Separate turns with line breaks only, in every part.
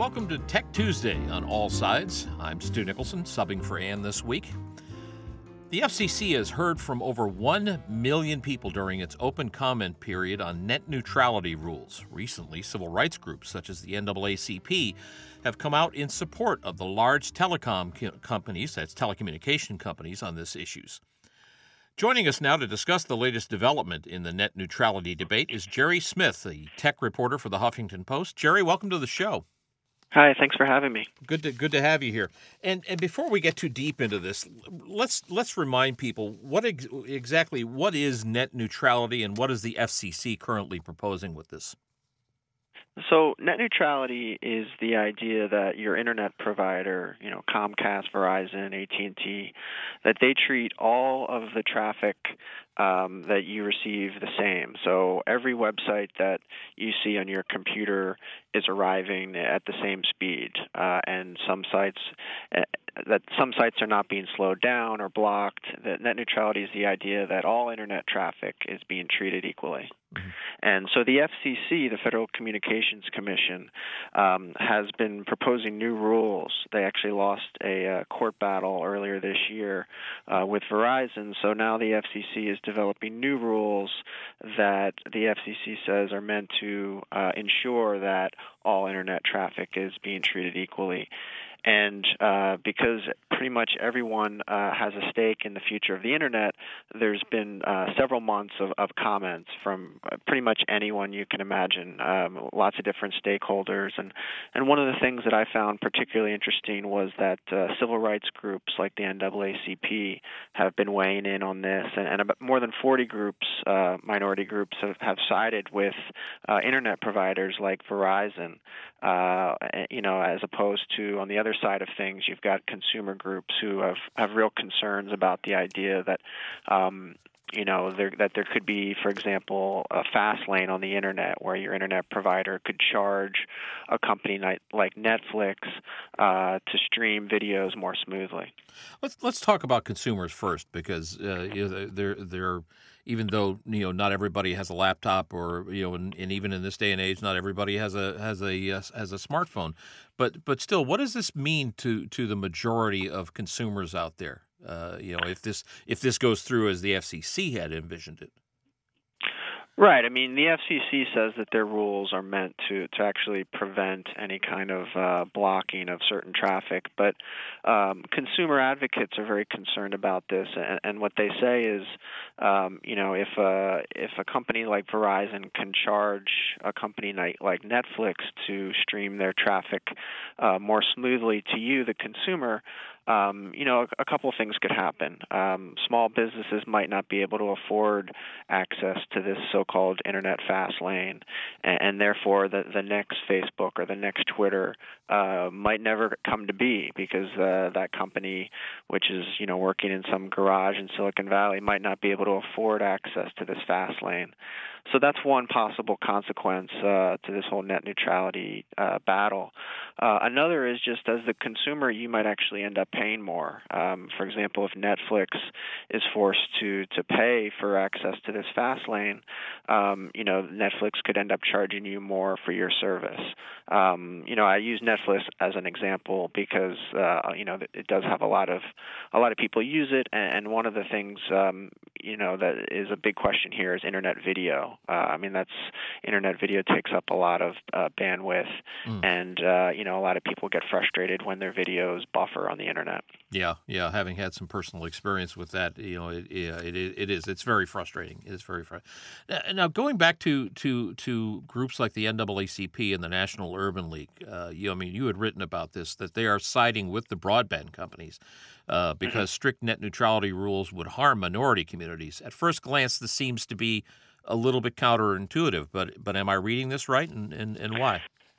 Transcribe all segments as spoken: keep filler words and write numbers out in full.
welcome to Tech Tuesday on All Sides. I'm Stu Nicholson, subbing for Ann this week. The F C C has heard from over one million people during its open comment period on net neutrality rules. Recently, civil rights groups such as the N double A C P have come out in support of the large telecom co- companies, that's telecommunication companies, on this issues. Joining us now to discuss the latest development in the net neutrality debate is Jerry Smith, the tech reporter for the Huffington Post. Jerry, welcome to the show.
Hi, thanks for having me.
Good to good to have you here. And and before we get too deep into this, let's let's remind people what ex- exactly what is net neutrality and what is the F C C currently proposing with this?
So net neutrality is the idea that your internet provider, you know, Comcast, Verizon, A T and T, that they treat all of the traffic um, that you receive the same. So every website that you see on your computer is arriving at the same speed, uh, and some sites uh, that some sites are not being slowed down or blocked. That net neutrality is the idea that all internet traffic is being treated equally. Mm-hmm. And so the F C C, the Federal Communications Commission, um, has been proposing new rules. They actually lost a uh, court battle earlier this year uh, with Verizon. So now the F C C is developing new rules that the F C C says are meant to uh, ensure that all internet traffic is being treated equally. And uh, because pretty much everyone uh, has a stake in the future of the internet, there's been uh, several months of, of comments from pretty much anyone you can imagine, um, lots of different stakeholders. And, and one of the things that I found particularly interesting was that uh, civil rights groups like the N double A C P have been weighing in on this, and, and about more than forty groups, uh, minority groups, have, have sided with uh, internet providers like Verizon, uh, you know, as opposed to on the other side of things, you've got consumer groups who have, have real concerns about the idea that, um, you know, there, that there could be, for example, a fast lane on the internet where your internet provider could charge a company like, like Netflix uh, to stream videos more smoothly.
Let's let's talk about consumers first, because uh, you know, they're they're even though you know not everybody has a laptop, or you know, and, and even in this day and age, not everybody has a has a uh, has a smartphone. But but still, what does this mean to to the majority of consumers out there? Uh, you know, if this if this goes through as the F C C had envisioned it.
Right. I mean, the F C C says that their rules are meant to, to actually prevent any kind of uh, blocking of certain traffic. But um, consumer advocates are very concerned about this. And, and what they say is, um, you know, if a, if a company like Verizon can charge a company like, like Netflix to stream their traffic uh, more smoothly to you, the consumer, Um, you know, a, a couple of things could happen. Um, small businesses might not be able to afford access to this so-called internet fast lane, and, and therefore the, the next Facebook or the next Twitter uh, might never come to be, because uh, that company, which is, you know, working in some garage in Silicon Valley, might not be able to afford access to this fast lane. So that's one possible consequence uh, to this whole net neutrality uh, battle. Uh, another is just as the consumer, you might actually end up paying more. Um, for example, if Netflix is forced to to pay for access to this fast lane, um, you know, Netflix could end up charging you more for your service. Um, you know, I use Netflix as an example because uh, you know it does have a lot of a lot of people use it, and, and one of the things um, you know that is a big question here is internet video. Uh, I mean, that's internet video takes up a lot of uh, bandwidth, mm. and uh, you know, a lot of people get frustrated when their videos buffer on the internet.
Yeah, yeah. Having had some personal experience with that, you know, it yeah, it, it is. It's very frustrating. It is very frustrating. Now, going back to to to groups like the N double A C P and the National Urban League, uh, you, I mean, you had written about this, that they are siding with the broadband companies uh, because mm-hmm. strict net neutrality rules would harm minority communities. At first glance, this seems to be a little bit counterintuitive, but but am I reading this right, and, and, and why?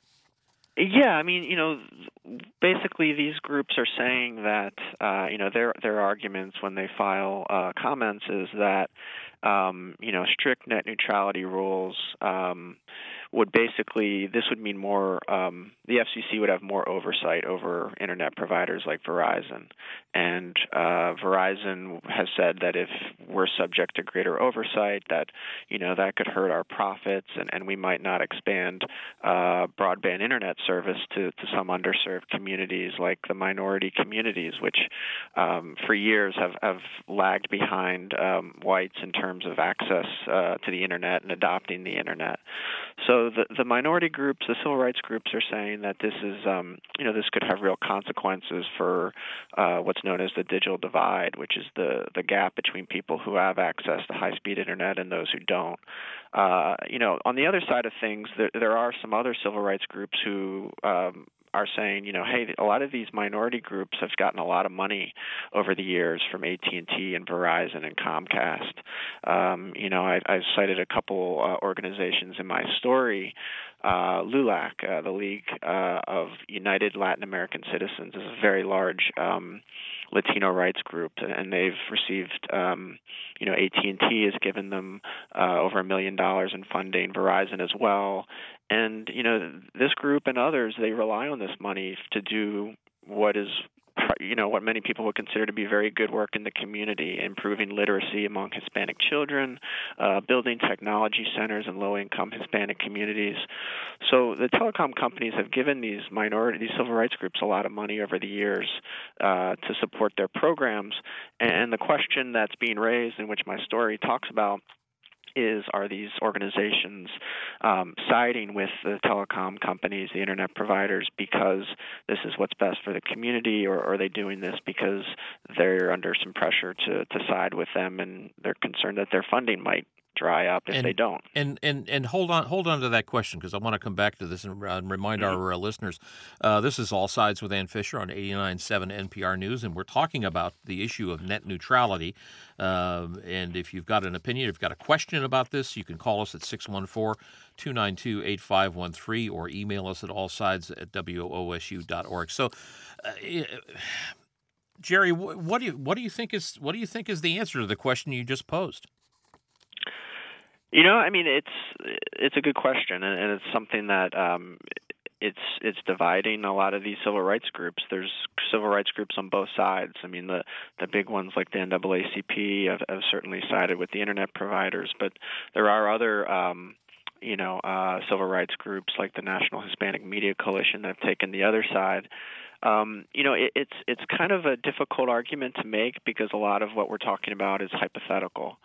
Yeah, I mean, you know, basically these groups are saying that, uh, you know, their their arguments when they file uh, comments is that, um, you know, strict net neutrality rules um, would basically, this would mean more, um, the F C C would have more oversight over internet providers like Verizon. And uh, Verizon has said that if we're subject to greater oversight, that, you know, that could hurt our profits, and, and we might not expand uh, broadband internet service to, to some underserved communities like the minority communities, which um, for years have, have lagged behind um, whites in terms of access uh, to the internet and adopting the internet. So the, the minority groups, the civil rights groups, are saying that this is, um, you know, this could have real consequences for uh, what's known as the digital divide, which is the, the gap between people who have access to high-speed internet and those who don't. Uh, you know, on the other side of things, there, there are some other civil rights groups who um, are saying, you know, hey, a lot of these minority groups have gotten a lot of money over the years from A T and T and Verizon and Comcast. Um, you know, I, I've cited a couple uh, organizations in my story. Uh, LULAC, uh, the League uh, of United Latin American Citizens, is a very large um, Latino rights group, and they've received, um, you know, A T and T has given them uh, over a million dollars in funding, Verizon as well. And, you know, this group and others, they rely on this money to do what is, you know, what many people would consider to be very good work in the community, improving literacy among Hispanic children, uh, building technology centers in low-income Hispanic communities. So the telecom companies have given these minority, these civil rights groups a lot of money over the years uh, to support their programs. And the question that's being raised, in which my story talks about, is, are these organizations um, siding with the telecom companies, the internet providers, because this is what's best for the community, or are they doing this because they're under some pressure to, to side with them, and they're concerned that their funding might dry up if
and,
they don't?
And and and hold on, hold on to that question, because I want to come back to this and, uh, and remind mm-hmm. our uh, listeners. Uh, this is All Sides with Ann Fisher on eighty-nine point seven N P R News, and we're talking about the issue of net neutrality. Uh, and if you've got an opinion, if you've got a question about this, you can call us at six one four, two nine two, eight five one three or email us at allsides at W O S U dot org. So, uh, Jerry, what do you what do you think is what do you think is the answer to the question you just posed?
You know, I mean, it's it's a good question, and, and it's something that um, it's it's dividing a lot of these civil rights groups. There's civil rights groups on both sides. I mean, the the big ones like the N double A C P have, have certainly sided with the internet providers, but there are other um, you know uh, civil rights groups like the National Hispanic Media Coalition that have taken the other side. Um, you know, it, it's it's kind of a difficult argument to make, because a lot of what we're talking about is hypothetical.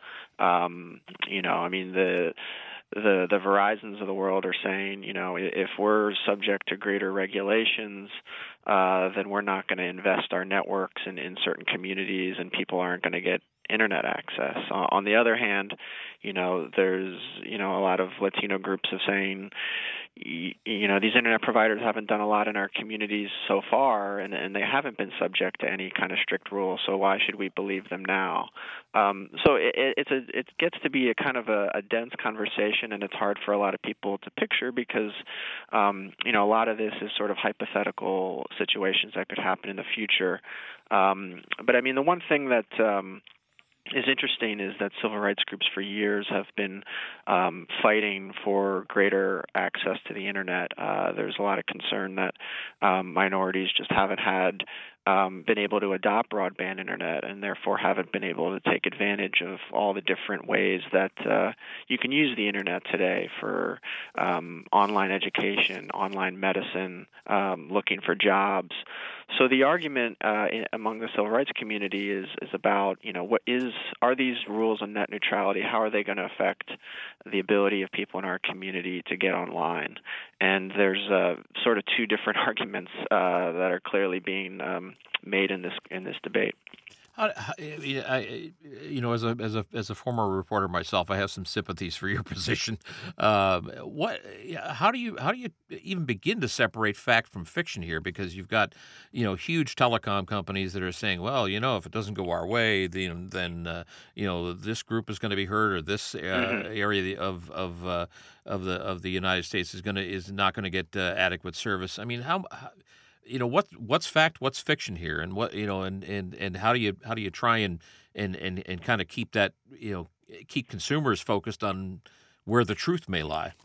Um, you know, I mean, the the the Verizons of the world are saying, you know, if we're subject to greater regulations, uh, then we're not going to invest our networks in, in certain communities, and people aren't going to get internet access. Uh, on the other hand, you know, there's, you know, a lot of Latino groups of saying, you, you know, these internet providers haven't done a lot in our communities so far, and, and they haven't been subject to any kind of strict rule, so why should we believe them now? Um, so it, it's a, it gets to be a kind of a, a dense conversation, and it's hard for a lot of people to picture, because, um, you know, a lot of this is sort of hypothetical situations that could happen in the future. Um, but, I mean, the one thing that um, is interesting is that civil rights groups for years have been um, fighting for greater access to the internet. Uh, there's a lot of concern that um, minorities just haven't had um, been able to adopt broadband internet, and therefore haven't been able to take advantage of all the different ways that uh, you can use the internet today for um, online education, online medicine, um, looking for jobs. So the argument uh, in, among the civil rights community is is about, you know, what is are these rules on net neutrality? How are they going to affect the ability of people in our community to get online? And there's uh, sort of two different arguments uh, that are clearly being um, made in this in this debate.
How, how, I, you know, as a as a as a former reporter myself, I have some sympathies for your position. Uh, what? How do you how do you even begin to separate fact from fiction here? Because you've got, you know, huge telecom companies that are saying, well, you know, if it doesn't go our way, then then uh, you know, this group is going to be hurt, or this uh, mm-hmm. area of of uh, of the of the United States is going to is not going to get uh, adequate service. I mean, how, how you know, what what's fact, what's fiction here, and what you know, and, and, and how do you how do you try and and, and, and kind of keep that, you know, keep consumers focused on where the truth may lie?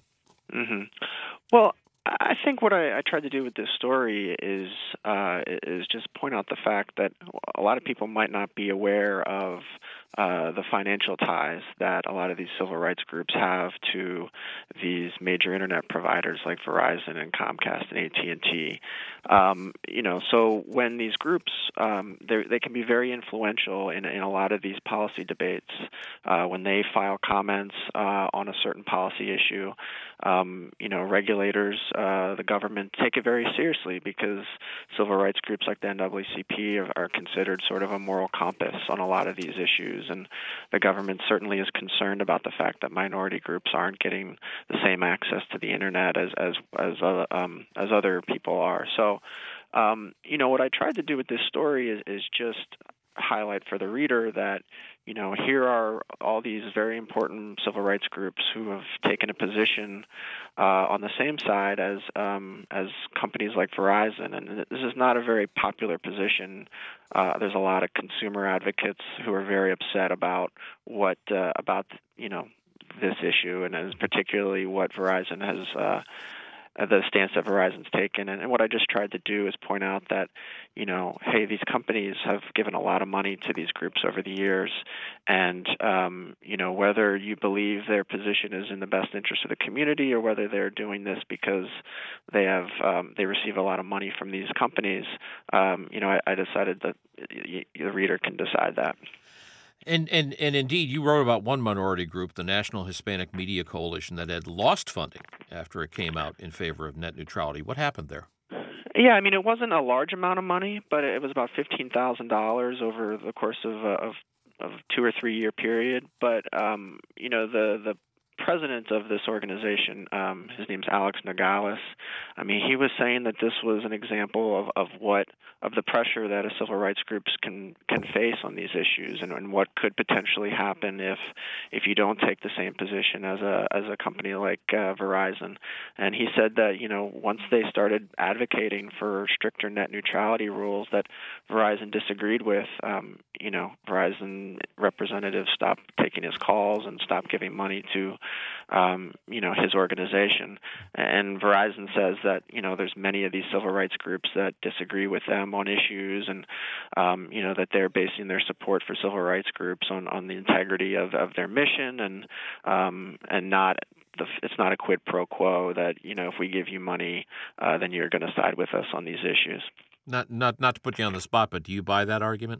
Mm-hmm. Well, I think what I, I tried to do with this story is uh, is just point out the fact that a lot of people might not be aware of uh, the financial ties that a lot of these civil rights groups have to these major internet providers like Verizon and Comcast and A T and T. Um, you know, so when these groups um, they can be very influential in, in a lot of these policy debates. Uh, when they file comments uh, on a certain policy issue, um, you know, regulators. Uh, the government take it very seriously because civil rights groups like the N double A C P are, are considered sort of a moral compass on a lot of these issues, and the government certainly is concerned about the fact that minority groups aren't getting the same access to the internet as as as uh, um, as other people are. So, um, you know, what I tried to do with this story is, is just highlight for the reader that, you know, here are all these very important civil rights groups who have taken a position uh, on the same side as um, as companies like Verizon, and this is not a very popular position. Uh, there's a lot of consumer advocates who are very upset about what uh, about you know this issue, and as particularly what Verizon has. Uh, the stance that Verizon's taken. And, and what I just tried to do is point out that, you know, hey, these companies have given a lot of money to these groups over the years. And, um, you know, whether you believe their position is in the best interest of the community or whether they're doing this because they have um, they receive a lot of money from these companies, um, you know, I, I decided that y- the reader can decide that.
And, and and indeed, you wrote about one minority group, the National Hispanic Media Coalition, that had lost funding after it came out in favor of net neutrality. What happened there?
Yeah, I mean, it wasn't a large amount of money, but it was about fifteen thousand dollars over the course of a of, of two or three year period. But um, you know, the the president of this organization, um, his name's Alex Nogales. I mean, he was saying that this was an example of, of what of the pressure that a civil rights groups can can face on these issues, and, and what could potentially happen if if you don't take the same position as a as a company like uh, Verizon. And he said that, you know, once they started advocating for stricter net neutrality rules that Verizon disagreed with, um, you know, Verizon representatives stopped taking his calls and stopped giving money to Um, you know, his organization. And Verizon says that, you know, there's many of these civil rights groups that disagree with them on issues, and, um, you know, that they're basing their support for civil rights groups on, on the integrity of, of their mission, and um, and not the, it's not a quid pro quo that, you know, if we give you money, uh, then you're going to side with us on these issues.
Not not not to put you on the spot, but do you buy that argument?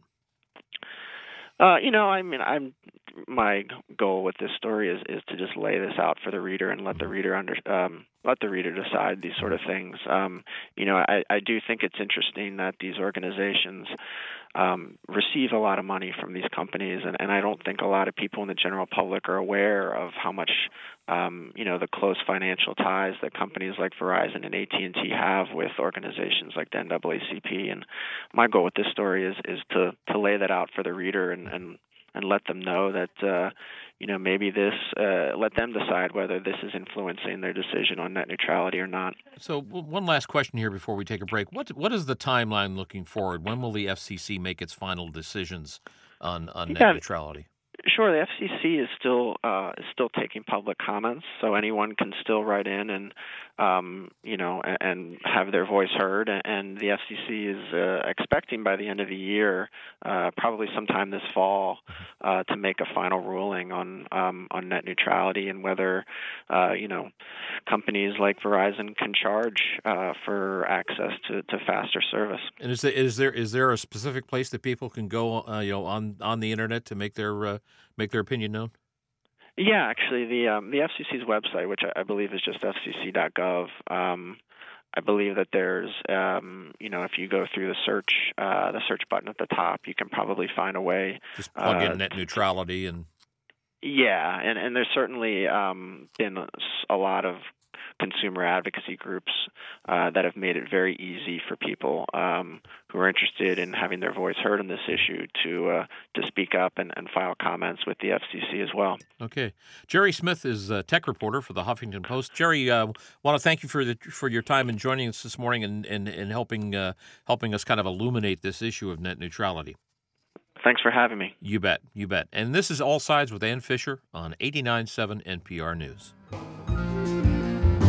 Uh, you know, I mean, I'm my goal with this story is, is to just lay this out for the reader and let the reader under um, let the reader decide these sort of things. Um, you know, I, I do think it's interesting that these organizations um, receive a lot of money from these companies, and, and I don't think a lot of people in the general public are aware of how much, um, you know, the close financial ties that companies like Verizon and A T and T have with organizations like the N double A C P. And my goal with this story is is to to lay that out for the reader and and, and let them know that, uh, you know, maybe this, uh, let them decide whether this is influencing their decision on net neutrality or not.
So one last question here before we take a break. What What is the timeline looking forward? When will the F C C make its final decisions on, on net
Yeah.
neutrality?
Sure, the F C C is still uh, is still taking public comments, so anyone can still write in and um, you know and, and have their voice heard. And the F C C is uh, expecting by the end of the year, uh, probably sometime this fall, uh, to make a final ruling on um, on net neutrality and whether uh, you know companies like Verizon can charge uh, for access to, to faster service.
And is there, is there is there a specific place that people can go, uh, you know, on, on the internet to make their uh, make their opinion known?
Yeah, actually, the um, the F C C's website, which I, I believe is just f c c dot gov, um, I believe that there's, um, you know, if you go through the search uh, the search button at the top, you can probably find a way.
Just plug
uh,
in net neutrality and.
Yeah, and, and there's certainly um, been a lot of consumer advocacy groups uh, that have made it very easy for people um, who are interested in having their voice heard on this issue to uh, to speak up and, and file comments with the F C C as well.
Okay, Jerry Smith is a tech reporter for the Huffington Post. Jerry, uh, want to thank you for the for your time and joining us this morning and and, and helping uh, helping us kind of illuminate this issue of net neutrality.
Thanks for having me.
You bet, you bet. And this is All Sides with Ann Fisher on eighty-nine point seven N P R News.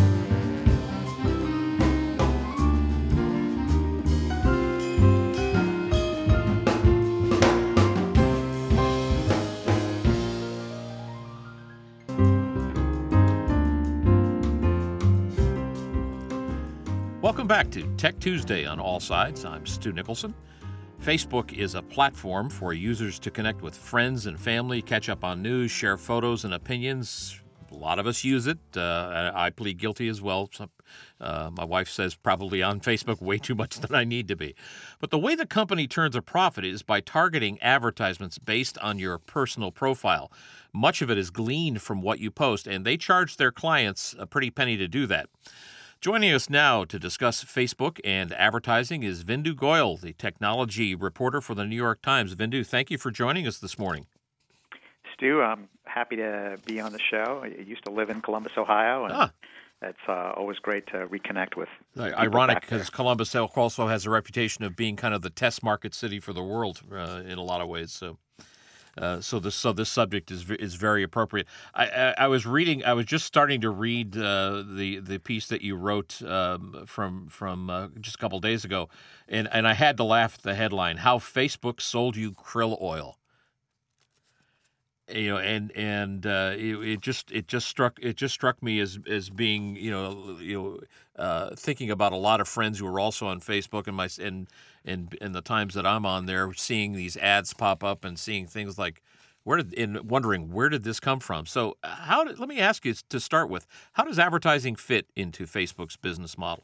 Welcome back to Tech Tuesday on All Sides. I'm Stu Nicholson. Facebook is a platform for users to connect with friends and family, catch up on news, share photos and opinions. A lot of us use it. Uh, I plead guilty as well. Some, uh, my wife says probably on Facebook way too much than I need to be. But the way the company turns a profit is by targeting advertisements based on your personal profile. Much of it is gleaned from what you post, and they charge their clients a pretty penny to do that. Joining us now to discuss Facebook and advertising is Vindu Goyal, the technology reporter for the New York Times. Vindu, thank you for joining us this morning.
Stu, I'm happy to be on the show. I used to live in Columbus, Ohio, and ah. it's uh, always great to reconnect with people.
Ironic, because Columbus also has a reputation of being kind of the test market city for the world uh, in a lot of ways. So. Uh, so this so this subject is is very appropriate. I, I, I was reading. I was just starting to read uh, the the piece that you wrote um, from from uh, just a couple days ago, and, and I had to laugh at the headline: "How Facebook Sold You Krill Oil." You know, and and uh, it, it just it just struck it just struck me as as being you know you know uh, thinking about a lot of friends who are also on Facebook and my and and in the times that I'm on there, seeing these ads pop up and seeing things like where did and wondering where did this come from. So how did, let me ask you to start with, how does advertising fit into Facebook's business model?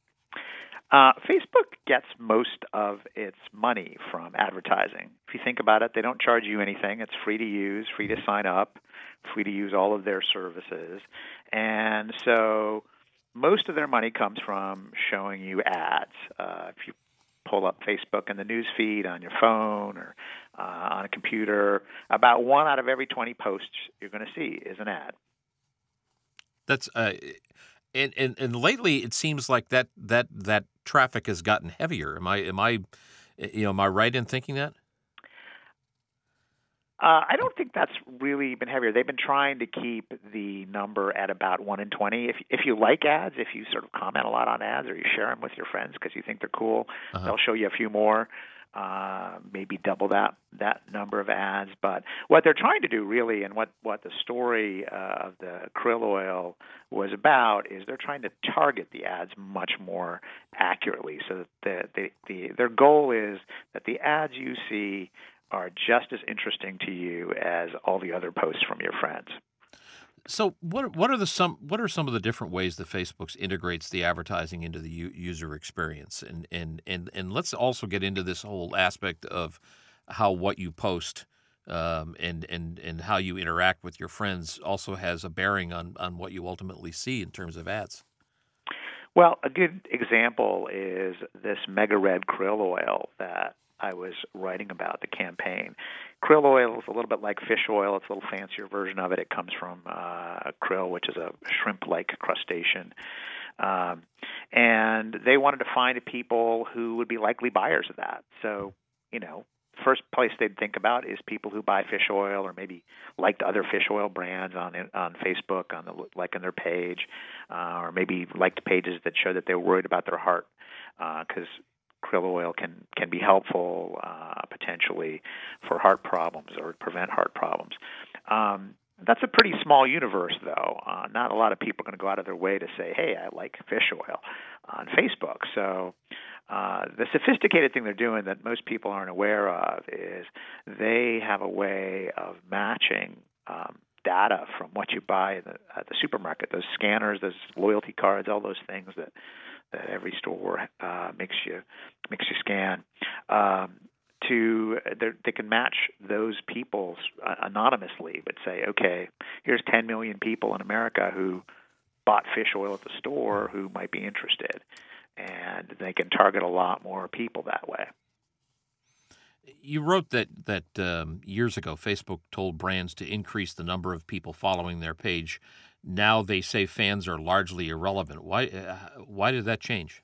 Uh, Facebook gets most of its money from advertising. If you think about it, they don't charge you anything. It's free to use, free to sign up, free to use all of their services. And so most of their money comes from showing you ads. Uh, if you pull up Facebook in the news feed on your phone or uh, on a computer, about one out of every twenty posts you're going to see is an ad.
That's uh, and, and and lately it seems like that that that traffic has gotten heavier. Am I am I you know am I right in thinking that?
Uh, I don't think that's really been heavier. They've been trying to keep the number at about one in twenty. If if you like ads, if you sort of comment a lot on ads or you share them with your friends because you think they're cool, uh-huh. they'll show you a few more, uh, maybe double that that number of ads. But what they're trying to do really, and what, what the story uh, of the krill oil was about, is they're trying to target the ads much more accurately. So that the, the, the their goal is that the ads you see are just as interesting to you as all the other posts from your friends.
So, what what are the some what are some of the different ways that Facebook integrates the advertising into the u- user experience? And and and and let's also get into this whole aspect of how what you post um, and and and how you interact with your friends also has a bearing on on what you ultimately see in terms of ads.
Well, a good example is this Mega Red krill oil that I was writing about, the campaign. Krill oil is a little bit like fish oil. It's a little fancier version of it. It comes from uh, krill, which is a shrimp-like crustacean. Um, and they wanted to find people who would be likely buyers of that. So, you know, first place they'd think about is people who buy fish oil or maybe liked other fish oil brands on on Facebook, on the like on their page, uh, or maybe liked pages that show that they were worried about their heart, because uh, krill oil can, can be helpful uh, potentially for heart problems or prevent heart problems. Um, that's a pretty small universe, though. Uh, not a lot of people are going to go out of their way to say, hey, I like fish oil on Facebook. So uh, the sophisticated thing they're doing that most people aren't aware of is they have a way of matching um, data from what you buy at the, at the supermarket, those scanners, those loyalty cards, all those things that that every store uh, makes you makes you scan. Um, to they can match those people uh, anonymously, but say, okay, here's ten million people in America who bought fish oil at the store who might be interested, and they can target a lot more people that way.
You wrote that that um, years ago, Facebook told brands to increase the number of people following their page. Now they say fans are largely irrelevant. Why? Uh, why did that change?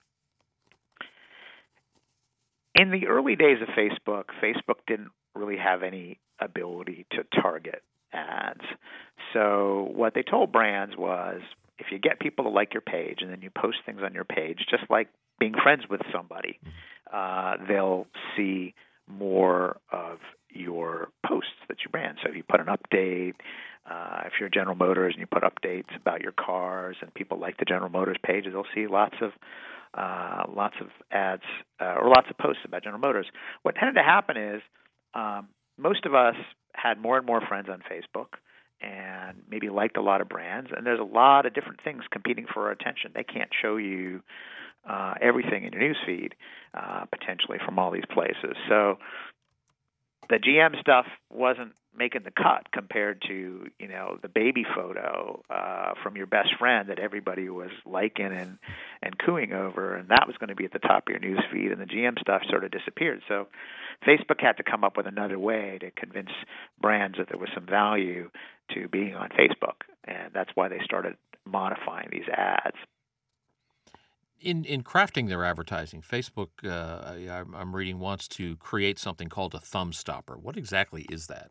In the early days of Facebook, Facebook didn't really have any ability to target ads. So what they told brands was, if you get people to like your page and then you post things on your page, just like being friends with somebody, uh, they'll see more of your posts that you brand. So if you put an update, uh, if you're General Motors and you put updates about your cars and people like the General Motors page, they'll see lots of uh, lots of ads uh, or lots of posts about General Motors. What tended to happen is um, most of us had more and more friends on Facebook and maybe liked a lot of brands, and there's a lot of different things competing for our attention. They can't show you uh, everything in your newsfeed, uh, potentially from all these places. So the G M stuff wasn't making the cut compared to, you know, the baby photo uh, from your best friend that everybody was liking and, and cooing over, and that was going to be at the top of your news feed, and the G M stuff sort of disappeared. So Facebook had to come up with another way to convince brands that there was some value to being on Facebook, and that's why they started modifying these ads.
In in crafting their advertising, Facebook, uh, I, I'm reading, wants to create something called a thumb stopper. What exactly is that?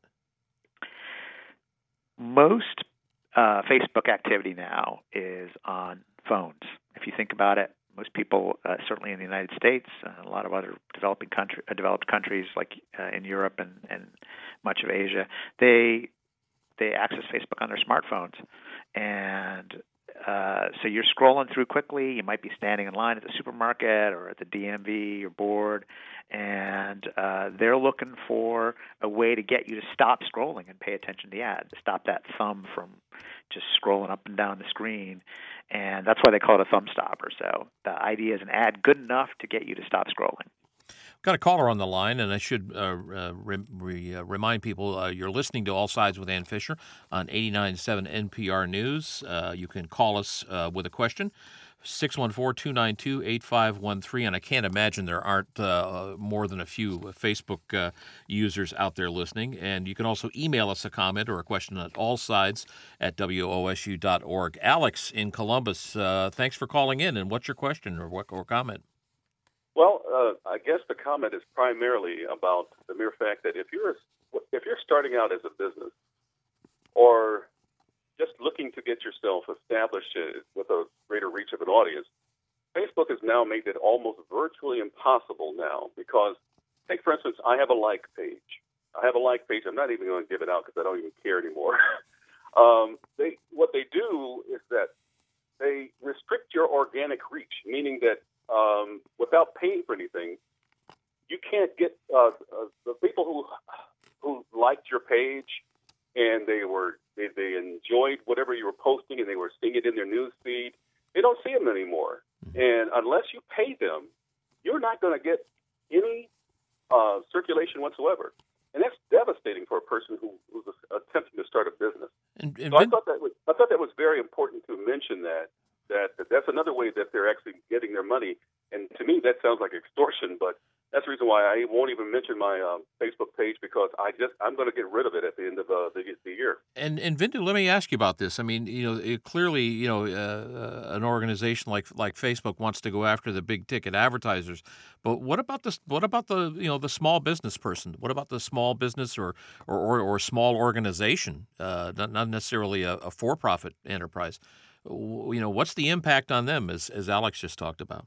Most uh, Facebook activity now is on phones. If you think about it, most people, uh, certainly in the United States, and a lot of other developing country, uh, developed countries like uh, in Europe and, and much of Asia, they they access Facebook on their smartphones. And uh, so you're scrolling through quickly. You might be standing in line at the supermarket or at the D M V. You're bored, and uh, they're looking for a way to get you to stop scrolling and pay attention to the ad, to stop that thumb from just scrolling up and down the screen. And that's why they call it a thumb stopper. So the idea is an ad good enough to get you to stop scrolling.
Got a caller on the line, and I should uh, uh, re- re- uh, remind people uh, you're listening to All Sides with Ann Fisher on eighty-nine point seven N P R News. Uh, you can call us uh, with a question, six one four, two nine two, eight five one three, and I can't imagine there aren't uh, more than a few Facebook uh, users out there listening. And you can also email us a comment or a question at allsides at W O S U dot org. Alex in Columbus, uh, thanks for calling in, and what's your question or, what, or comment?
Well, uh, I guess the comment is primarily about the mere fact that if you're if you're starting out as a business or just looking to get yourself established with a greater reach of an audience, Facebook has now made it almost virtually impossible now because, take for instance, I have a like page. I have a like page. I'm not even going to give it out because I don't even care anymore. um, they what they do is that they restrict your organic reach, meaning that Um, without paying for anything, you can't get uh, uh, the people who who liked your page and they were they, they enjoyed whatever you were posting and they were seeing it in their news feed. They don't see them anymore, and unless you pay them, you're not going to get any uh, circulation whatsoever, and that's devastating for a person who, who's attempting to start a business.
And, and
so
Vin-
I thought that was, I thought that was very important to mention that. That, that that's another way that they're actually getting their money. And to me, that sounds like extortion, but that's the reason why I won't even mention my um, Facebook page because I just I'm going to get rid of it at the end of uh, the, the year.
And and Vindu, let me ask you about this. I mean, you know, it, clearly, you know, uh, an organization like like Facebook wants to go after the big ticket advertisers, but what about this? What about the you know the small business person? What about the small business or or or, or small organization? Uh, not not necessarily a, a for profit enterprise. You know, what's the impact on them, as as Alex just talked about?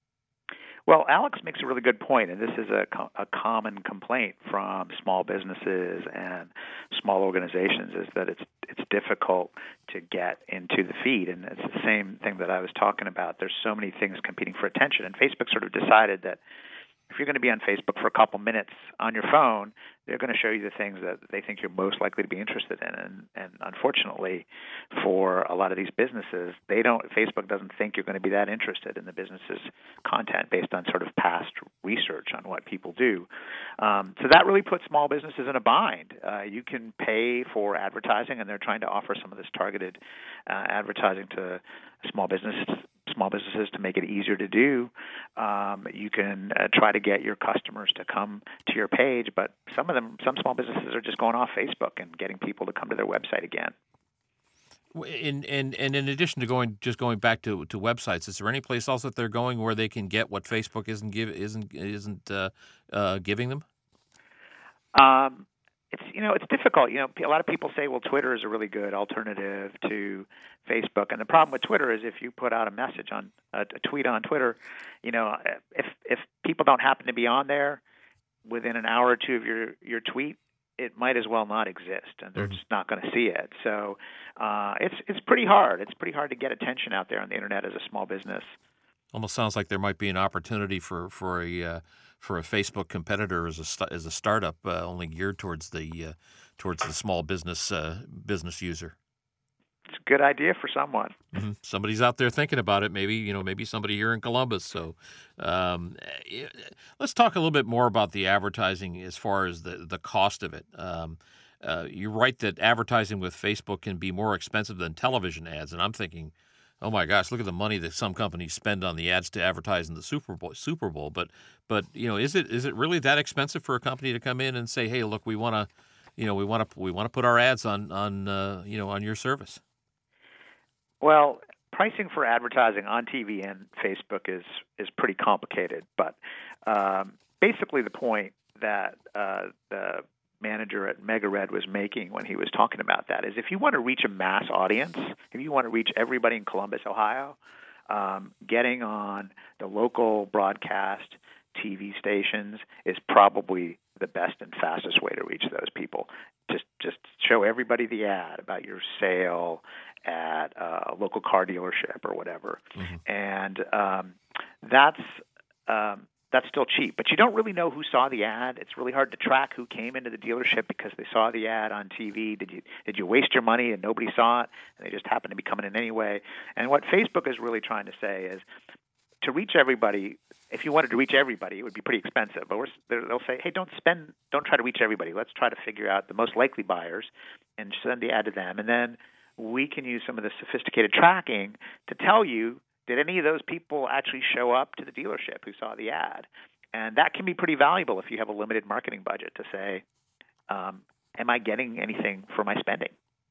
Well, Alex makes a really good point, and this is a, co- a common complaint from small businesses and small organizations, is that it's it's difficult to get into the feed, and it's the same thing that I was talking about. There's so many things competing for attention, and Facebook sort of decided that if you're going to be on Facebook for a couple minutes on your phone, they're going to show you the things that they think you're most likely to be interested in. And, and unfortunately, for a lot of these businesses, they don't. Facebook doesn't think you're going to be that interested in the business's content based on sort of past research on what people do. Um, so that really puts small businesses in a bind. Uh, you can pay for advertising, and they're trying to offer some of this targeted uh, advertising to small businesses. small businesses to make it easier to do. Um, you can uh, try to get your customers to come to your page, but some of them, some small businesses are just going off Facebook and getting people to come to their website again.
In, and and in addition to going just going back to, to websites, is there any place else that they're going where they can get what Facebook isn't give isn't isn't uh, uh, giving them?
Um, it's you know it's difficult. You know, a lot of people say, well, Twitter is a really good alternative to Facebook, and the problem with Twitter is if you put out a message on a, a tweet on Twitter, you know, if if people don't happen to be on there within an hour or two of your your tweet, it might as well not exist, and they're mm-hmm. just not going to see it. So uh, it's it's pretty hard. It's pretty hard to get attention out there on the internet as a small business.
Almost sounds like there might be an opportunity for for a uh, for a Facebook competitor as a st- as a startup, uh, only geared towards the uh, towards the small business uh, business user.
It's a good idea for someone.
Mm-hmm. Somebody's out there thinking about it. Maybe you know, maybe somebody here in Columbus. So, um, let's talk a little bit more about the advertising as far as the the cost of it. Um, uh, you're right that advertising with Facebook can be more expensive than television ads, and I'm thinking, oh my gosh, look at the money that some companies spend on the ads to advertise in the Super Bowl. Super Bowl, but but you know, is it is it really that expensive for a company to come in and say, hey, look, we want to, you know, we want to we want to put our ads on on uh, you know on your service?
Well, pricing for advertising on T V and Facebook is is pretty complicated, but um, basically the point that uh, the manager at MegaRed was making when he was talking about that is if you want to reach a mass audience, if you want to reach everybody in Columbus, Ohio, um, getting on the local broadcast T V stations is probably the best and fastest way to reach those people. Just just show everybody the ad about your sale at a local car dealership or whatever, mm-hmm. and um, that's um, that's still cheap. But you don't really know who saw the ad. It's really hard to track who came into the dealership because they saw the ad on T V. Did you did you waste your money and nobody saw it, and they just happened to be coming in anyway? And what Facebook is really trying to say is, to reach everybody, if you wanted to reach everybody, it would be pretty expensive. But we're, they'll say, hey, don't spend, don't try to reach everybody. Let's try to figure out the most likely buyers and send the ad to them. And then we can use some of the sophisticated tracking to tell you, did any of those people actually show up to the dealership who saw the ad? And that can be pretty valuable if you have a limited marketing budget to say, um, am I getting anything for my spending?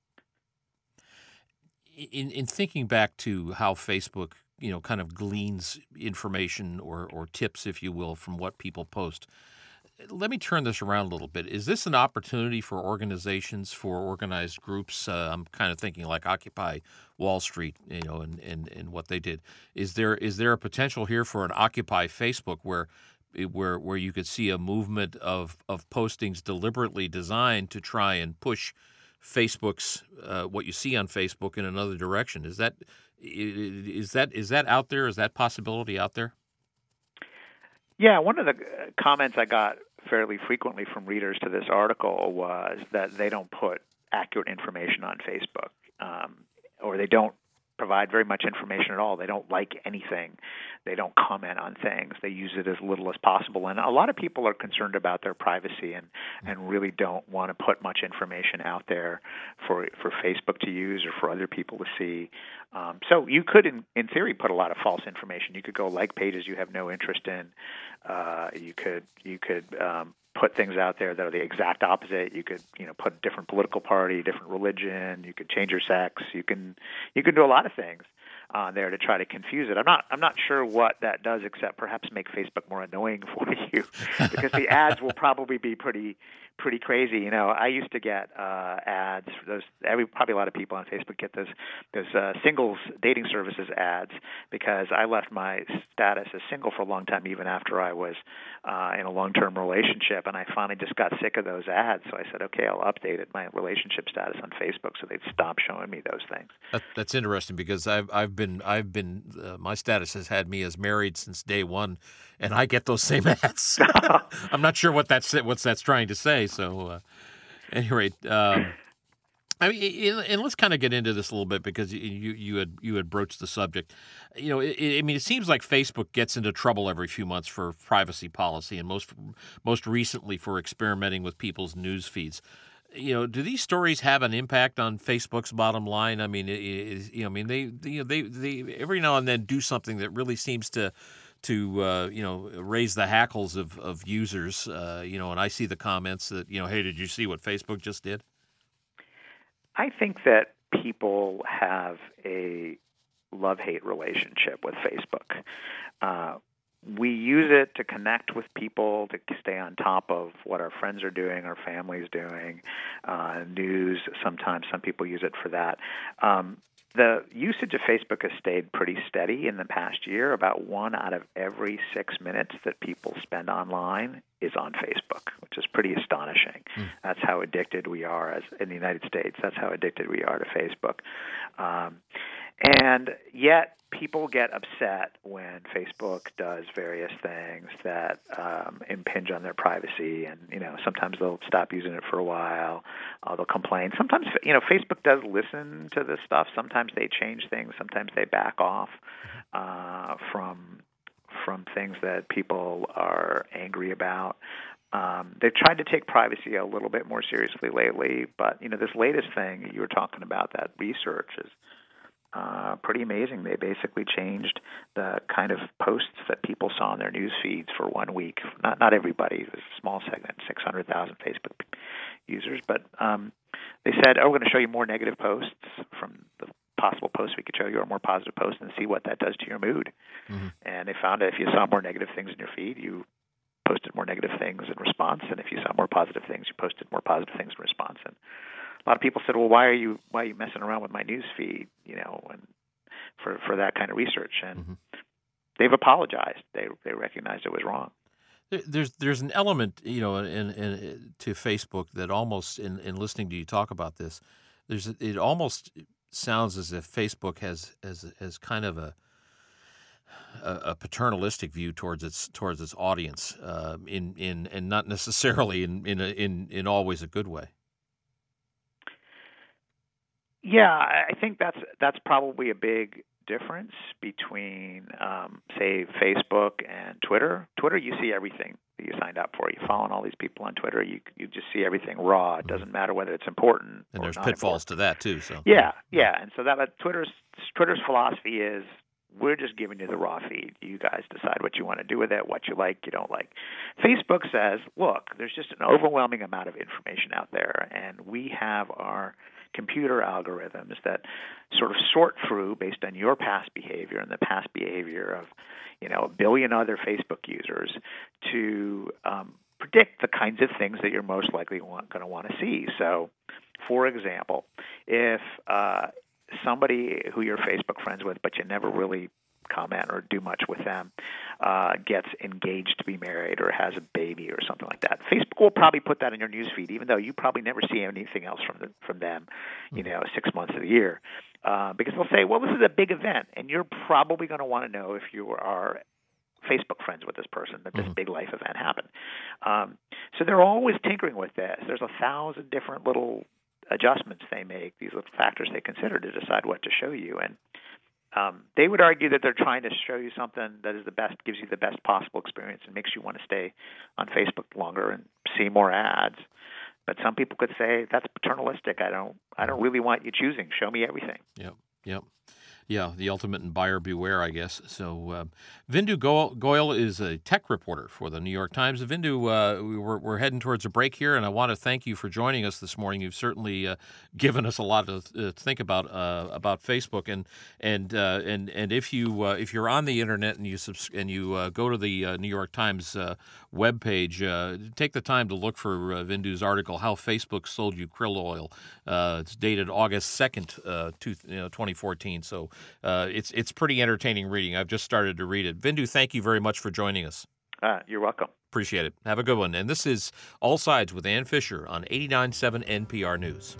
In, in thinking back to how Facebook, you know, kind of gleans information or, or tips, if you will, from what people post, let me turn this around a little bit. Is this an opportunity for organizations, for organized groups? Uh, I'm kind of thinking like Occupy Wall Street, you know, and, and, and what they did. Is there is there a potential here for an Occupy Facebook where where where you could see a movement of, of postings deliberately designed to try and push Facebook's uh, what you see on Facebook in another direction? Is that is that is that out there? Is that possibility out there?
Yeah, one of the comments I got fairly frequently from readers to this article was that they don't put accurate information on Facebook, um, or they don't provide very much information at all. They don't like anything. They don't comment on things. They use it as little as possible. And a lot of people are concerned about their privacy and, and really don't want to put much information out there for for Facebook to use or for other people to see. Um, so you could, in, in theory, put a lot of false information. You could go like pages you have no interest in. Uh, you could you could um, put things out there that are the exact opposite. You could, you know, put a different political party, different religion. You could change your sex. You can you can do a lot of things on there to try to confuse it. I'm not I'm not sure what that does, except perhaps make Facebook more annoying for you, because the ads will probably be pretty pretty crazy. You know, I used to get uh, ads. Those every probably a lot of people on Facebook get those those uh, singles dating services ads, because I left my status as single for a long time, even after I was uh, in a long-term relationship, and I finally just got sick of those ads. So I said, okay, I'll update it, my relationship status on Facebook, so they'd stop showing me those things.
That, that's interesting, because I've I've been I've been uh, my status has had me as married since day one, and I get those same ads. I'm not sure what that's what's that's trying to say. So, uh, at any rate, um, I mean, and let's kind of get into this a little bit, because you you had you had broached the subject. You know, it, I mean, it seems like Facebook gets into trouble every few months for privacy policy, and most most recently for experimenting with people's news feeds. You know, do these stories have an impact on Facebook's bottom line? I mean, it, it, you know, I mean, they, they, you know, they, they every now and then do something that really seems to, to uh, you know, raise the hackles of of users. Uh, you know, and I see the comments that, you know, hey, did you see what Facebook just did?
I think that people have a love-hate relationship with Facebook. Uh, We use it to connect with people, to stay on top of what our friends are doing, our family's doing, uh, news. Sometimes some people use it for that. Um, the usage of Facebook has stayed pretty steady in the past year. About one out of every six minutes that people spend online is on Facebook, which is pretty astonishing. Mm. That's how addicted we are as in the United States. That's how addicted we are to Facebook. Um, and yet people get upset when Facebook does various things that um, impinge on their privacy, and you know sometimes they'll stop using it for a while. Uh, they'll complain. Sometimes you know Facebook does listen to this stuff. Sometimes they change things. Sometimes they back off uh, from from things that people are angry about. Um, they've tried to take privacy a little bit more seriously lately, but you know this latest thing you were talking about, that research is uh, pretty amazing. They basically changed the kind of posts that people saw in their news feeds for one week. Not not everybody, it was a small segment, six hundred thousand Facebook users, but um, they said, "Oh, we're going to show you more negative posts from the possible posts we could show you, or more positive posts, and see what that does to your mood." Mm-hmm. And they found that if you saw more negative things in your feed, you posted more negative things in response, and if you saw more positive things, you posted more positive things in response. And a lot of people said, "Well, why are you why are you messing around with my news feed?" You know, and for for that kind of research. And mm-hmm. they've apologized. They they recognized it was wrong.
There's there's an element, you know, in, in to Facebook that almost in, in listening to you talk about this, there's it almost sounds as if Facebook has has has kind of a a paternalistic view towards its towards its audience, uh, in in and not necessarily in in a, in in always a good way.
Yeah, I think that's that's probably a big difference between, um, say, Facebook and Twitter. Twitter, you see everything that you signed up for. You're following all these people on Twitter. You you just see everything raw. It doesn't matter whether it's important.
And
or
there's
not
pitfalls
important.
to that too. So
yeah, yeah, and so that uh, Twitter's Twitter's philosophy is, we're just giving you the raw feed. You guys decide what you want to do with it, what you like, you don't like. Facebook says, look, there's just an overwhelming amount of information out there, and we have our computer algorithms that sort of sort through based on your past behavior and the past behavior of, you know, a billion other Facebook users to um, predict the kinds of things that you're most likely want, going to want to see. So, for example, if uh, somebody who you're Facebook friends with, but you never really comment or do much with them, uh, gets engaged to be married or has a baby or something like that, Facebook will probably put that in your newsfeed, even though you probably never see anything else from the, from them, you know, six months of the year, uh, because they'll say, well, this is a big event, and you're probably going to want to know if you are Facebook friends with this person, that this mm-hmm. big life event happened. Um, so they're always tinkering with this. There's a thousand different little adjustments they make, these little factors they consider to decide what to show you. And um, they would argue that they're trying to show you something that is the best, gives you the best possible experience and makes you want to stay on Facebook longer and see more ads. But some people could say that's paternalistic. I don't I don't really want you choosing. Show me everything.
Yep, yep. Yeah, the ultimate in buyer beware, I guess. So uh, Vindu Goyal is a tech reporter for the New York Times. Vindu, uh, we're, we're heading towards a break here, and I want to thank you for joining us this morning. You've certainly uh, given us a lot to uh, think about uh, about Facebook, and and uh, and and if you uh, if you're on the internet and you subs- and you uh, go to the uh, New York Times uh, webpage, uh, take the time to look for uh, Vindu's article, "How Facebook Sold You Krill Oil." Uh, it's dated August second, uh, two, you know, twenty fourteen. So. Uh, it's it's pretty entertaining reading. I've just started to read it. Vindu, thank you very much for joining us.
Uh, you're welcome.
Appreciate it. Have a good one. And this is All Sides with Ann Fisher on eighty-nine point seven N P R News.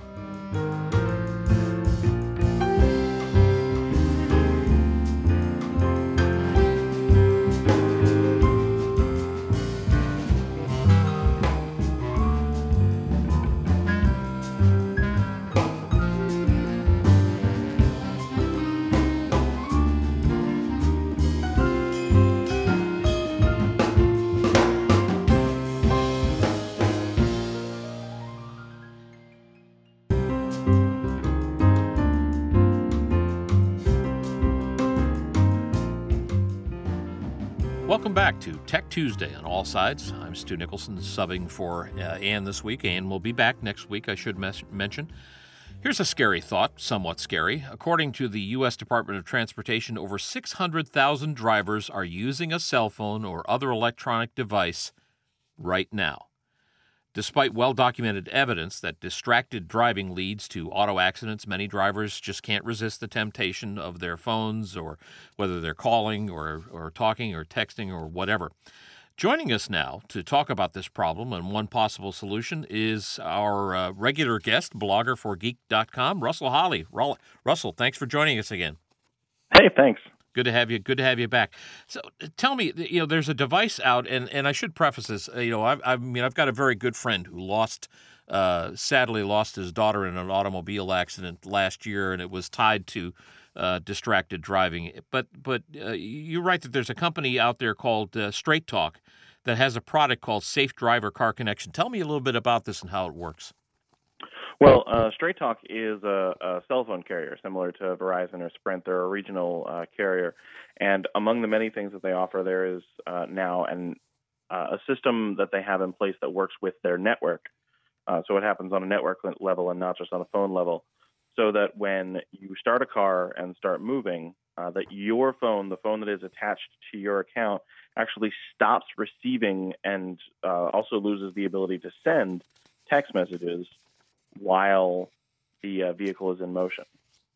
Welcome back to Tech Tuesday on All Sides. I'm Stu Nicholson, subbing for uh, Ann this week. Ann will be back next week, I should mes- mention. Here's a scary thought, somewhat scary. According to the U S Department of Transportation, over six hundred thousand drivers are using a cell phone or other electronic device right now. Despite well-documented evidence that distracted driving leads to auto accidents, many drivers just can't resist the temptation of their phones, or whether they're calling or, or talking or texting or whatever. Joining us now to talk about this problem and one possible solution is our uh, regular guest, blogger for geek dot com, Russell Holly. Russell, thanks for joining us again.
Hey, thanks.
Good to have you. Good to have you back. So, uh, tell me, you know, there's a device out, and, and I should preface this. uh, You know, I've, I mean, I've got a very good friend who lost, uh, sadly, lost his daughter in an automobile accident last year, and it was tied to uh, distracted driving. But, but uh, you're right that there's a company out there called uh, Straight Talk that has a product called Safe Driver Car Connection. Tell me a little bit about this and how it works.
Well, uh, Straight Talk is a, a cell phone carrier similar to Verizon or Sprint. They're a regional uh, carrier. And among the many things that they offer, there is uh, now an, uh, a system that they have in place that works with their network. Uh, so it happens on a network level and not just on a phone level. So that when you start a car and start moving, uh, that your phone, the phone that is attached to your account, actually stops receiving and uh, also loses the ability to send text messages while the uh, vehicle is in motion.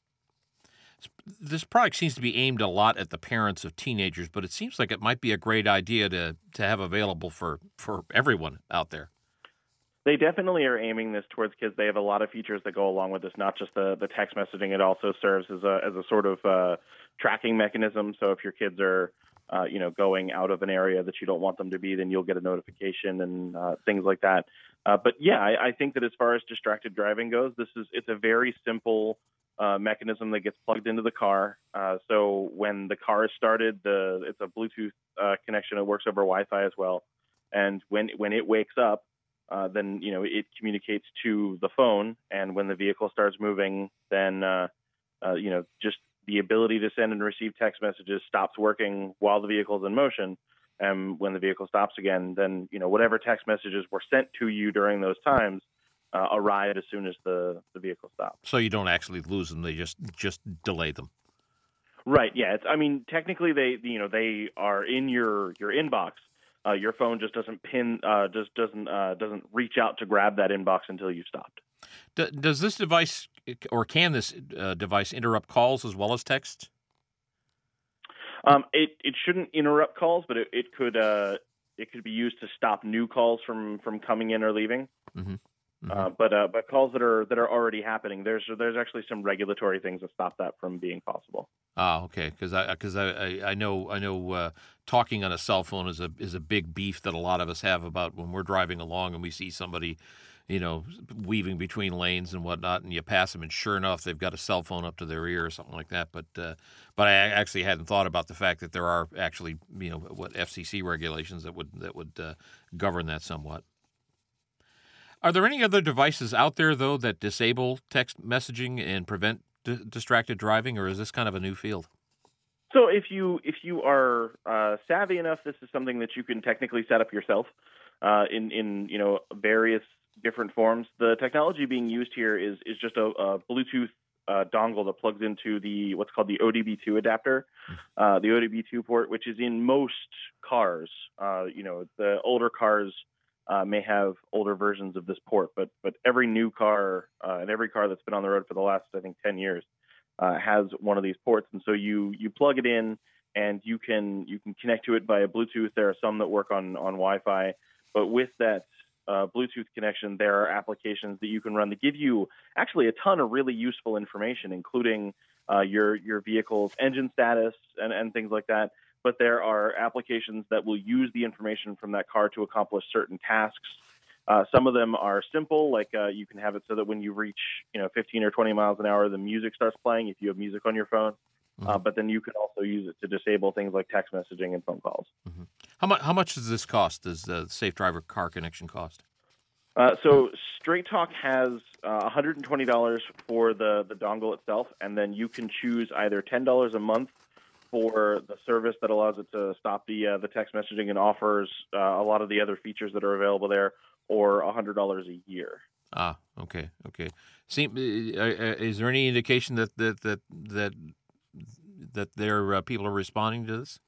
This product seems to be aimed a lot at the parents of teenagers, but it seems like it might be a great idea to, to have available for, for everyone out there.
They definitely are aiming this towards kids. They have a lot of features that go along with this, not just the, the text messaging. It also serves as a as a sort of uh, tracking mechanism. So if your kids are uh, you know, going out of an area that you don't want them to be, then you'll get a notification and uh, things like that. Uh, but yeah, I, I think that as far as distracted driving goes, this is it's a very simple uh, mechanism that gets plugged into the car. Uh, so when the car is started, the it's a Bluetooth uh, connection. It works over Wi-Fi as well. And when when it wakes up, uh, then you know it communicates to the phone. And when the vehicle starts moving, then uh, uh, you know just the ability to send and receive text messages stops working while the vehicle is in motion. And when the vehicle stops again, then you know whatever text messages were sent to you during those times uh, arrive as soon as the, the vehicle stops.
So you don't actually lose them; they just just delay them.
Right. Yeah. It's, I mean, technically, they you know they are in your your inbox. Uh, your phone just doesn't pin, uh, just doesn't uh, doesn't reach out to grab that inbox until you've stopped.
D- does this device, or can this uh, device, interrupt calls as well as texts?
Um, it, it shouldn't interrupt calls, but it, it could uh, it could be used to stop new calls from, from coming in or leaving.
Mm-hmm. Mm-hmm.
Uh, but uh, but calls that are that are already happening, there's there's actually some regulatory things that stop that from being possible.
Ah, okay. Because I because I, I, I know I know uh, talking on a cell phone is a is a big beef that a lot of us have about when we're driving along and we see somebody, you know, weaving between lanes and whatnot, and you pass them, and sure enough, they've got a cell phone up to their ear or something like that. But uh, but I actually hadn't thought about the fact that there are actually, you know, what F C C regulations that would that would uh, govern that somewhat. Are there any other devices out there though that disable text messaging and prevent d- distracted driving, or is this kind of a new field?
So if you if you are uh, savvy enough, this is something that you can technically set up yourself uh, in in you know various different forms. The technology being used here is is just a, a Bluetooth uh, dongle that plugs into the what's called the O D B two adapter, uh, the O D B two port, which is in most cars. Uh, you know, the older cars uh, may have older versions of this port, but but every new car uh, and every car that's been on the road for the last I think ten years uh, has one of these ports, and so you you plug it in and you can you can connect to it via Bluetooth. There are some that work on on Wi-Fi, but with that Uh, Bluetooth connection, there are applications that you can run that give you actually a ton of really useful information, including uh, your your vehicle's engine status and, and things like that. But there are applications that will use the information from that car to accomplish certain tasks. Uh, some of them are simple, like uh, you can have it so that when you reach you know fifteen or twenty miles an hour, the music starts playing if you have music on your phone. Mm-hmm. Uh, but then you can also use it to disable things like text messaging and phone calls.
Mm-hmm. How much? How much does this cost? Does the Safe Driver Car Connection cost?
Uh, so Straight Talk has uh, one hundred twenty dollars for the, the dongle itself, and then you can choose either ten dollars a month for the service that allows it to stop the uh, the text messaging and offers uh, a lot of the other features that are available there, or one hundred dollars a year.
Ah, okay, okay. See, uh, is there any indication that that that that that their uh, people are responding to this?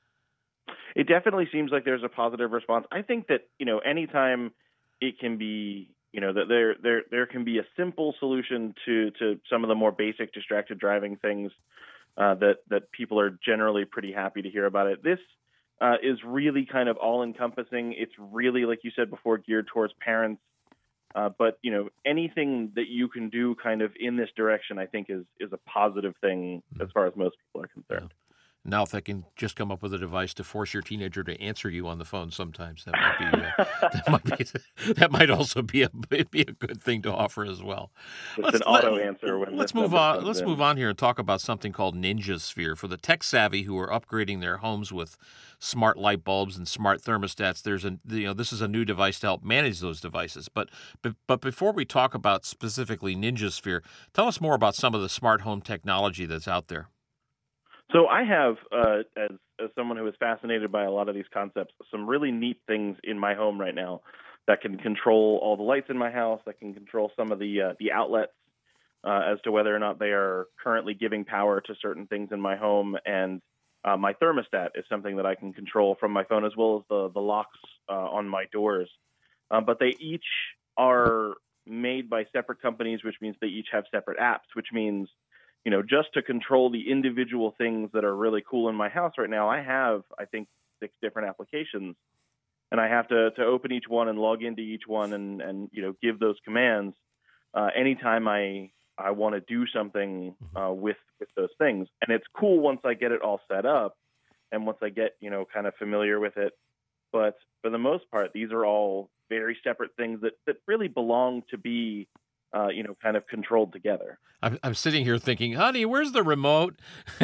It definitely seems like there's a positive response. I think that you know anytime it can be, you know, that there there there can be a simple solution to, to some of the more basic distracted driving things uh, that that people are generally pretty happy to hear about it. This uh, is really kind of all encompassing. It's really, like you said before, geared towards parents. Uh, but you know, anything that you can do kind of in this direction, I think, is is a positive thing as far as most people are concerned.
Now, if they can just come up with a device to force your teenager to answer you on the phone, sometimes that might be uh, that might be that might also be a be a good thing to offer as well.
Just
Let's
an auto answer when
let's
this
move
number
on.
comes
Let's
in.
move on here and talk about something called Ninja Sphere for the tech savvy who are upgrading their homes with smart light bulbs and smart thermostats. There's a you know this is a new device to help manage those devices. But but, but before we talk about specifically Ninja Sphere, tell us more about some of the smart home technology that's out there.
So I have, uh, as as someone who is fascinated by a lot of these concepts, some really neat things in my home right now that can control all the lights in my house, that can control some of the uh, the outlets uh, as to whether or not they are currently giving power to certain things in my home. And uh, my thermostat is something that I can control from my phone, as well as the, the locks uh, on my doors. Uh, but they each are made by separate companies, which means they each have separate apps, which means you know, just to control the individual things that are really cool in my house right now, I have, I think, six different applications. And I have to, to open each one and log into each one and, and you know, give those commands uh, anytime I I want to do something uh, with, with those things. And it's cool once I get it all set up and once I get, you know, kind of familiar with it. But for the most part, these are all very separate things that, that really belong to be Uh, you know, kind of controlled together.
I'm, I'm sitting here thinking, honey, where's the remote?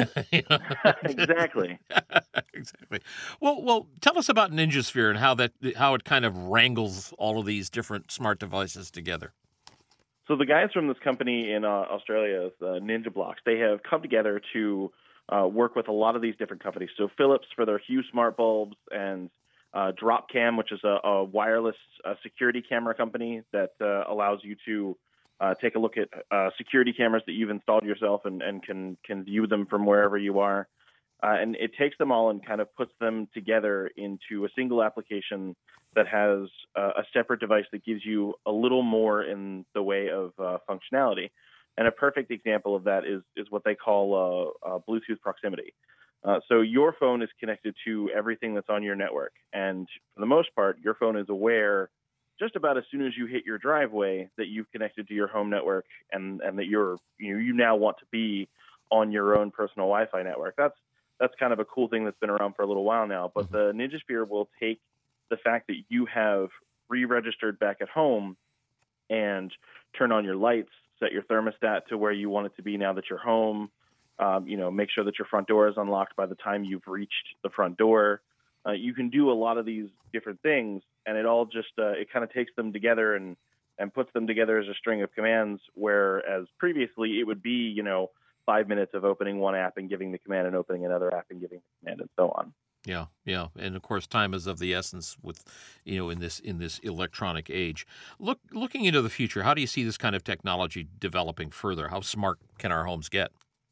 Exactly.
Exactly. Well, well, tell us about Ninja Sphere and how that how it kind of wrangles all of these different smart devices together.
So the guys from this company in uh, Australia, the Ninja Blocks, they have come together to uh, work with a lot of these different companies. So Philips for their Hue smart bulbs, and uh, Dropcam, which is a, a wireless uh, security camera company that uh, allows you to Uh, take a look at uh, security cameras that you've installed yourself and, and can can view them from wherever you are. Uh, and it takes them all and kind of puts them together into a single application that has uh, a separate device that gives you a little more in the way of uh, functionality. And a perfect example of that is is what they call uh, uh, Bluetooth proximity. Uh, so your phone is connected to everything that's on your network. And for the most part, your phone is aware just about as soon as you hit your driveway that you've connected to your home network and, and that you're you know, you now want to be on your own personal Wi-Fi network. That's that's kind of a cool thing that's been around for a little while now. But the Ninja Sphere will take the fact that you have re-registered back at home and turn on your lights, set your thermostat to where you want it to be now that you're home. Um, you know, make sure that your front door is unlocked by the time you've reached the front door. Uh, you can do a lot of these different things, and it all just uh, it kind of takes them together and and puts them together as a string of commands. Whereas previously it would be you know five minutes of opening one app and giving the command and opening another app and giving the command and so on.
Yeah, yeah, and of course, time is of the essence with you know in this in this electronic age. Look, looking into the future, how do you see this kind of technology developing further? How smart can our homes get?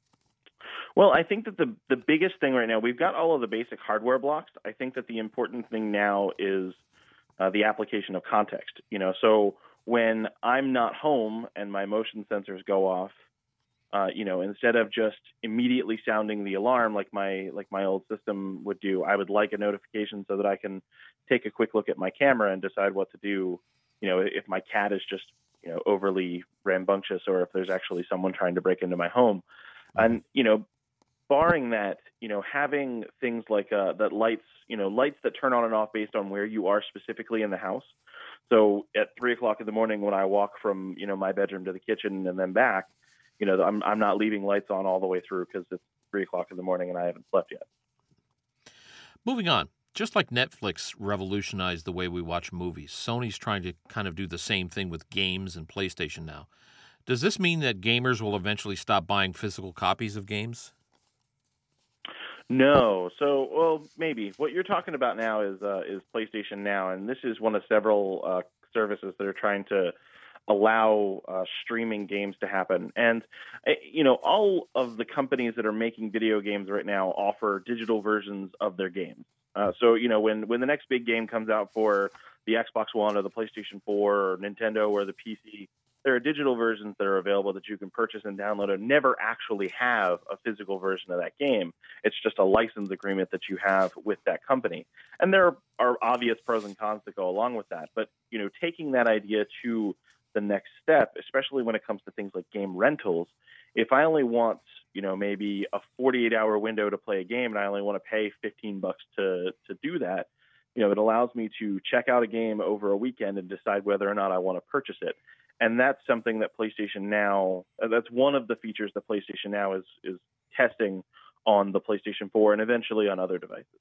Well, I think that the the biggest thing right now, we've got all of the basic hardware blocks. I think that the important thing now is uh, the application of context. You know, so when I'm not home and my motion sensors go off, uh, you know, instead of just immediately sounding the alarm like my like my old system would do, I would like a notification so that I can take a quick look at my camera and decide what to do. You know, if my cat is just you know overly rambunctious, or if there's actually someone trying to break into my home, and you know. Barring that, you know, having things like uh, that lights, you know, lights that turn on and off based on where you are specifically in the house. So at three o'clock in the morning, when I walk from, you know, my bedroom to the kitchen and then back, you know, I'm I'm not leaving lights on all the way through because it's three o'clock in the morning and I haven't slept yet.
Moving on. Just like Netflix revolutionized the way we watch movies, Sony's trying to kind of do the same thing with games and PlayStation now. Does this mean that gamers will eventually stop buying physical copies of games?
No. So, well, maybe. What you're talking about now is uh, is PlayStation Now, and this is one of several uh, services that are trying to allow uh, streaming games to happen. And, you know, all of the companies that are making video games right now offer digital versions of their games. Uh, so, you know, when, when the next big game comes out for the Xbox One or the PlayStation four or Nintendo or the P C, there are digital versions that are available that you can purchase and download and never actually have a physical version of that game. It's just a license agreement that you have with that company. And there are obvious pros and cons that go along with that. But, you know, taking that idea to the next step, especially when it comes to things like game rentals, if I only want, you know, maybe a forty-eight hour window to play a game and I only want to pay fifteen bucks to, to do that, you know, it allows me to check out a game over a weekend and decide whether or not I want to purchase it. And that's something that PlayStation Now, that's one of the features that PlayStation Now is, is testing on the PlayStation four and eventually on other devices.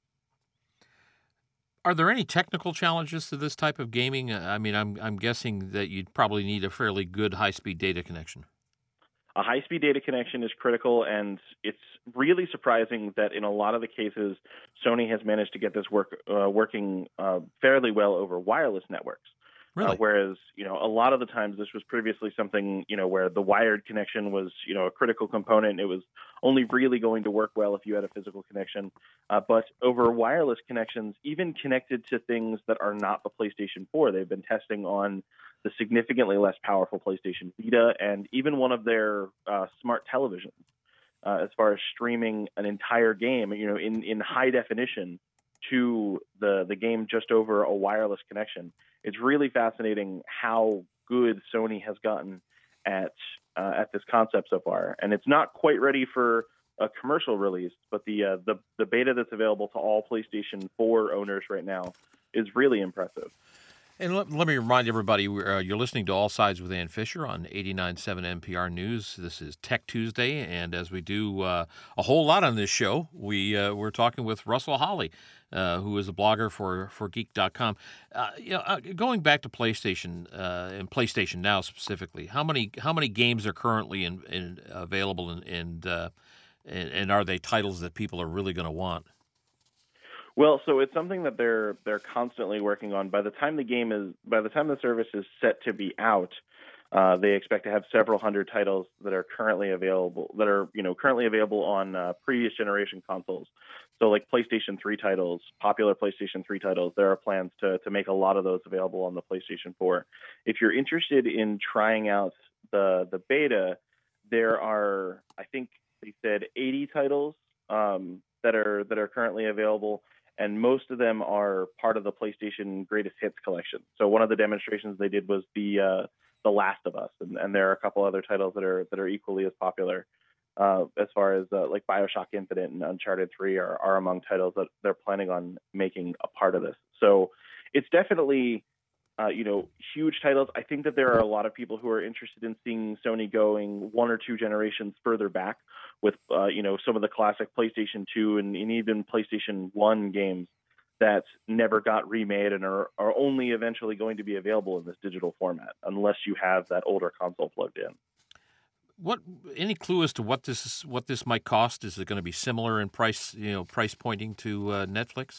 Are there any technical challenges to this type of gaming? I mean, I'm I'm guessing that you'd probably need a fairly good high-speed data connection.
A high-speed data connection is critical, and it's really surprising that in a lot of the cases, Sony has managed to get this work uh, working uh, fairly well over wireless networks.
Really?
Uh, whereas, you know, a lot of the times this was previously something, you know, where the wired connection was, you know, a critical component. It was only really going to work well if you had a physical connection. Uh, but over wireless connections, even connected to things that are not the PlayStation four, they've been testing on the significantly less powerful PlayStation Vita and even one of their uh, smart televisions uh, as far as streaming an entire game, you know, in, in high definition to the, the game just over a wireless connection. It's really fascinating how good Sony has gotten at uh, at this concept so far, and it's not quite ready for a commercial release. But the uh, the the beta that's available to all PlayStation four owners right now is really impressive.
And let, let me remind everybody, uh, you're listening to All Sides with Ann Fisher on eighty-nine point seven N P R News. This is Tech Tuesday, and as we do uh, a whole lot on this show, we, uh, we're talking with Russell Holly, uh, who is a blogger for, for Geek dot com. Uh, you know, uh, going back to PlayStation, uh, and PlayStation Now specifically, how many how many games are currently in, in, available, and, and, uh, and, and are they titles that people are really going to want?
Well, so it's something that they're they're constantly working on. By the time the game is, by the time the service is set to be out, uh, they expect to have several hundred titles that are currently available, that are you know currently available on uh, previous generation consoles. So like PlayStation three titles, popular PlayStation three titles. There are plans to to make a lot of those available on the PlayStation four. If you're interested in trying out the the beta, there are, I think they said eighty titles um, that are that are currently available. And most of them are part of the PlayStation Greatest Hits collection. So one of the demonstrations they did was the uh, the Last of Us, and, and there are a couple other titles that are that are equally as popular. Uh, as far as uh, like BioShock Infinite and Uncharted three are, are among titles that they're planning on making a part of this. So it's definitely uh, you know huge titles. I think that there are a lot of people who are interested in seeing Sony going one or two generations further back with, uh, you know, some of the classic PlayStation two and, and even PlayStation one games that never got remade and are, are only eventually going to be available in this digital format, unless you have that older console plugged in.
What any clue as to what this is, what this might cost? Is it going to be similar in price, you know, price pointing to uh, Netflix?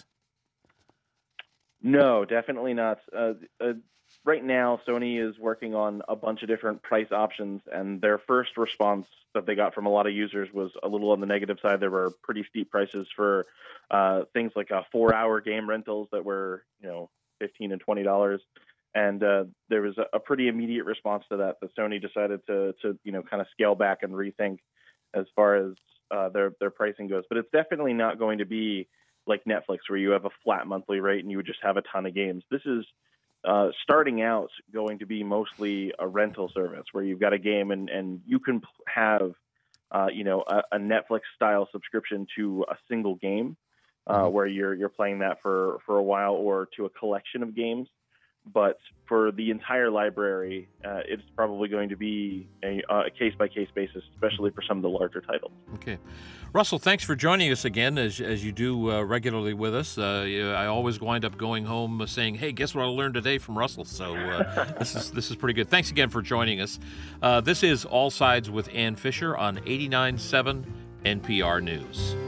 No, definitely not. Uh, uh, right now, Sony is working on a bunch of different price options, and their first response that they got from a lot of users was a little on the negative side. There were pretty steep prices for uh, things like uh, four-hour game rentals that were, you know, fifteen and twenty dollars, and uh, there was a, a pretty immediate response to that. That Sony decided to, to you know, kind of scale back and rethink as far as uh, their their pricing goes. But it's definitely not going to be like Netflix, where you have a flat monthly rate and you would just have a ton of games. This is uh, starting out going to be mostly a rental service where you've got a game and, and you can have, uh, you know, a, a Netflix style subscription to a single game uh, mm-hmm. where you're, you're playing that for, for a while, or to a collection of games. But for the entire library, uh, it's probably going to be a, a case-by-case basis, especially for some of the larger titles.
Okay. Russell, thanks for joining us again, as as you do uh, regularly with us. Uh, I always wind up going home saying, hey, guess what I learned today from Russell? So uh, this is this is pretty good. Thanks again for joining us. Uh, this is All Sides with Ann Fisher on eighty-nine point seven N P R News.